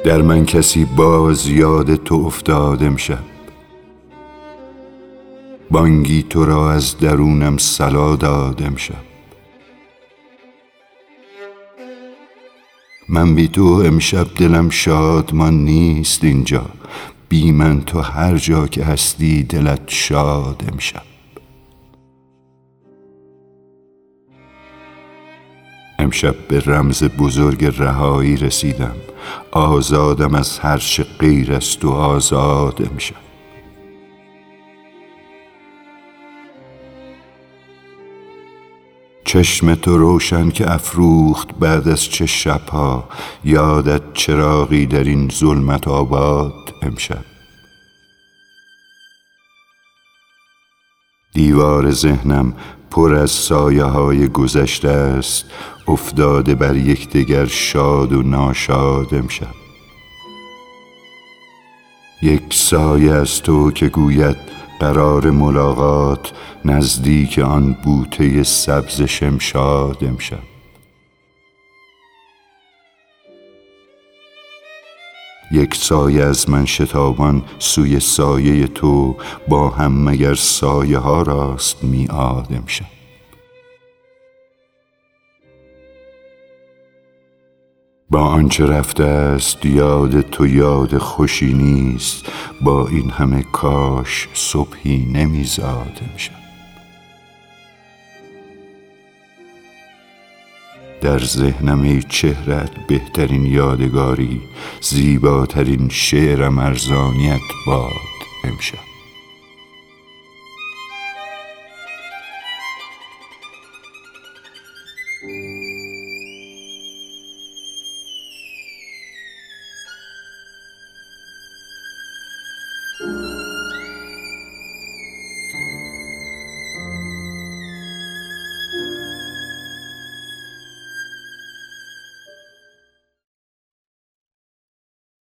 در من کسی باز یاد تو افتاد امشب، بانگی تو را از درونم صلا داد امشب. من بی تو امشب دلم شادمان نیست اینجا، بی من تو هر جا که هستی دلت شاد امشب. امشب به رمز بزرگ رهایی رسیدم، آزادم از هر چه غیر از تو آزاد امشب. چشم تو روشن که افروخت بعد از چه شبها، یادت چراغی در این ظلمت آباد امشب. دیوار ذهنم پر از سایه های گذشته است، افتاده بر یکدیگر شاد و ناشاد امشب. یک سایه از تو که گوید قرار ملاقات، نزدیک آن بوته سبز شمشاد امشب. یک سایه از من شتابان سوی سایه تو، با هم مگر سایه ها راست میعاد امشب. با آنچه رفته است یاد تو یاد خوشی نیست، با این همه کاش صبحی نمیزاد امشب. در ذهنم ای چهرت بهترین یادگاری، زیباترین شعرم ارزانیت باد امشب.